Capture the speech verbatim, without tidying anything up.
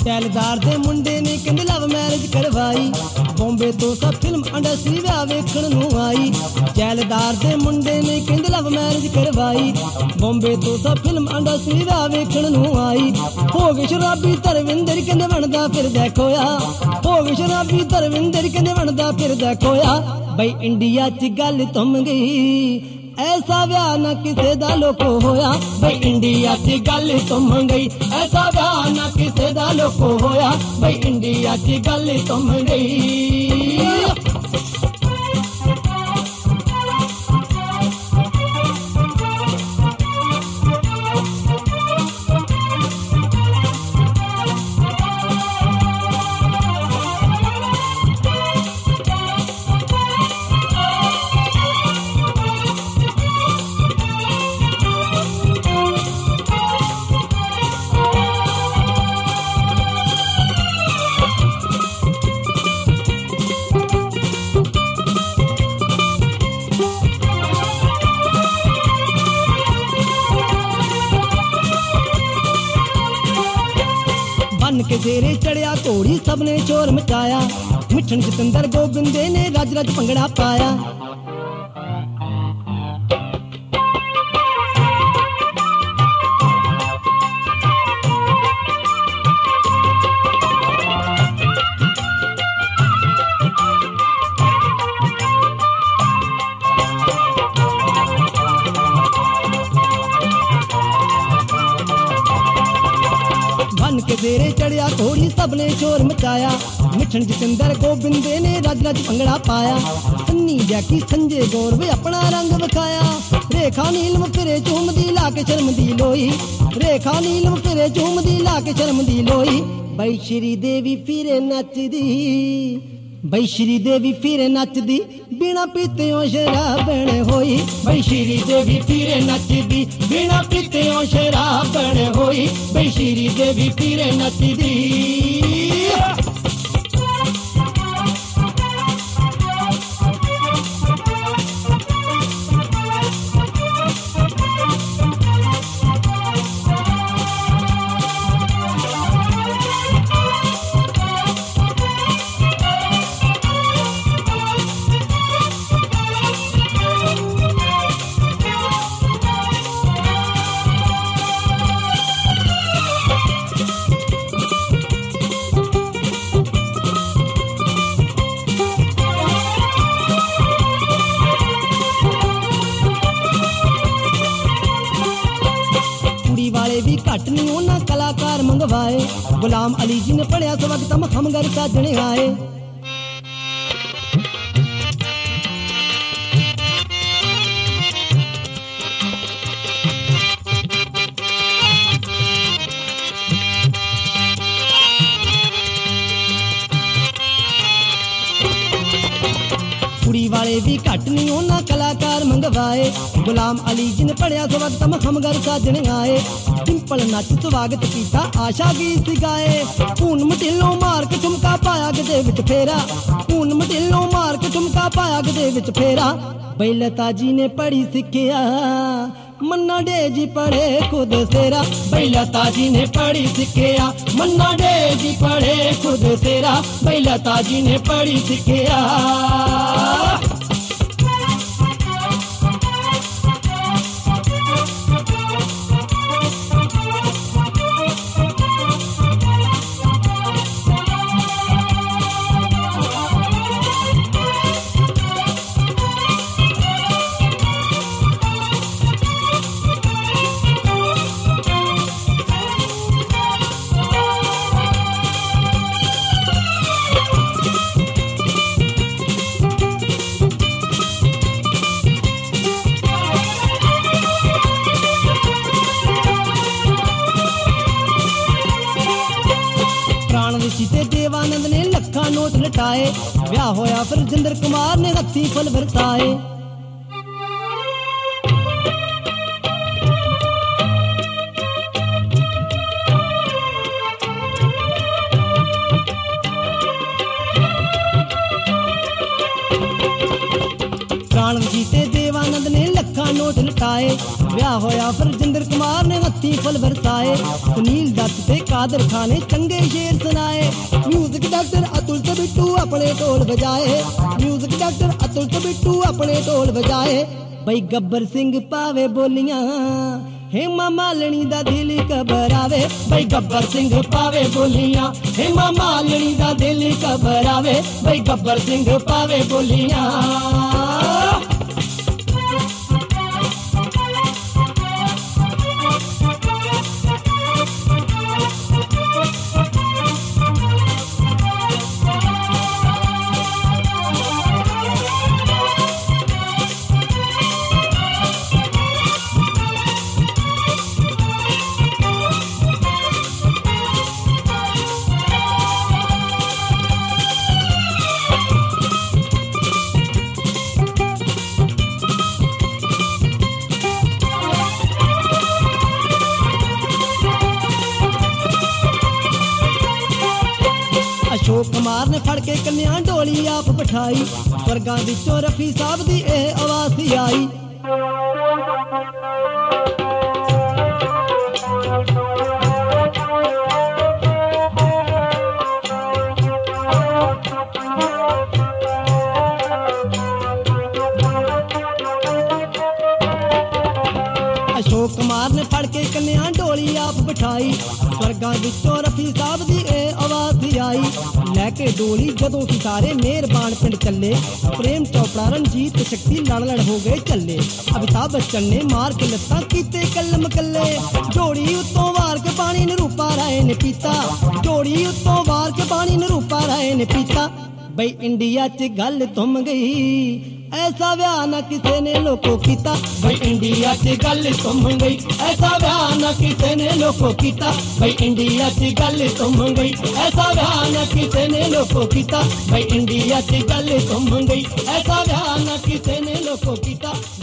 टैलदार दे मुंडे ने कहंदे love marriage करवाई, बॉम्बे तो सब फिल्म इंडस्ट्री विआह वेखण नूं आई। टैलदार दे मुंडे ने कहंदे लव मैरिज करवाई, बॉम्बे तो सब फिल्म इंडस्ट्री विआह वेखण नूं आई। हो गए शराबी धर्मिंदर कहंदे बनदा फिरदा खोया, हो गए शराबी धर्मिंदर कहंदे बनदा फिरदा खोया। बई इंडिया च गल तुम गई, ऐसा ब्याह न किसे दा लोको होया। बई इंडिया च गल तुम गई, ऐसा ब्याह न किसे दा लोको होया। बई इंडिया च गल तुम गई। बन के तेरे चढ़िया घोड़ी सबने शोर मचाया, मिठन जितेंद्र गोबिंदे ने रज रज भंगड़ा पाया। बन के तेरे चढ़िया घोड़ी सबने शोर मचाया, मिठन जितेंद्र गोबिंदे ने रज रज भंगड़ा पाया। सन्नी जैकी संजय गौर वे अपना रंग विखाया, रेखा नीलम फिरे झूमदी लाके शर्म दी लोई, रेखा नीलम फिरे झूमदी लाके शर्म दी लोई। बई श्री देवी फिरे नचदी, बई श्री देवी फिरे नचदी, बिना पीतेओ शराबण होई। बई श्री देवी फिरे नचदी, बिना पीतेओ शराबण होई। बई श्री देवी फिरे नचदी। वाले भी घट नहीं उन्हें कलाकार मंगवाए, गुलाम अली जी ने पढ़िया तो वक्त हम हम घर साजने आए। कुड़ी वाले भी घट नहीं उन्हें कलाकार मंगवाए, गुलाम अली जी ने पढ़िया तो वक्त हम घर साजने आए। सिंपल नच स्वागत किया आशा गीत गाए, पून मटिलो मार के ठुमका पाया गदे विच फेरा, पून मटिलो मार के ठुमका पाया गदे विच फेरा। बई लता जी ने पढ़ी सिखिया, मन्ना डे जी पढ़े खुद सेरा। बई लता जी ने पढ़ी सिखिया, मन्ना डे जी पढ़े खुद सेरा। बई लता जी ने पढ़ी सिखिया। देवानंद ने लखा नोट लटाए, ब्याह होया फिर जिंदर कुमार ने हत्थी फल बरसाए। प्राण जीते देवानंद ने लखा नोट लटाए, ਵਸਾਏ। ਵਿਆਹ ਹੋਇਆ ਫਿਰ ਜਿੰਦਰ ਕੁਮਾਰ ਨੇ ਹੱਥੀਂ ਫੁੱਲ ਵਰਸਾਏ। ਸੁਨੀਲ ਦੱਤ ਤੇ ਕਾਦਰ ਖਾਨ ਨੇ ਚੰਗੇ ਸ਼ੇਰ ਸੁਣਾਏ। ਮਿਊਜ਼ਿਕ ਡਾਕਟਰ ਅਤੁਲ ਤੇ ਬਿੱਟੂ ਆਪਣੇ ਢੋਲ ਵਜਾਏ। ਮਿਊਜ਼ਿਕ ਡਾਕਟਰ ਅਤੁਲ ਤੇ ਬਿੱਟੂ ਆਪਣੇ ਢੋਲ ਵਜਾਏ। ਬਈ ਗੱਬਰ ਸਿੰਘ ਪਾਵੇ ਬੋਲੀਆਂ हेमा मालनी दा दिल घबरावे। बई गब्बर सिंह पावे बोलियां हेमा मालनी दा दिल घबरावे। बई गब्बर सिंह पावे बोलियां। अशोक कुमार ने फड़ के कन्या डोली आप बिठाई। स्वर्गां विचों रफी साहब दी एह आवाज़ सी आई। अशोक कुमार ने फड़ के कन्या डोली आप बिठाई। स्वर्गां विचों रफी साहब दी एह आवाज़ सी आई। लैके डोली जदों ही सारे मेहरबान पिंड चले। प्रेम चोपड़ा रंजीत शक्ति लड़ लड़ हो गए चले। अमिताभ बच्चन ने मार के लत्तां कीते कलम कल्ले। जोड़ी उत्तों वार के पानी निरूपा राय ने पीता। जोड़ी उत्तों वार के पानी निरूपा राय ने पीता। बई इंडिया च गल तुम गई ऐसा ब्याह न किसे ने लोको कीता। बई इंडिया च गल तुम गई ऐसा ब्याह न किसे ने लोको कीता। बई इंडिया च गल तुम गई ऐसा ब्याह न किसे ने लोको कीता। बई इंडिया च गल तुम गई ऐसा ब्याह न किसे ने लोको कीता।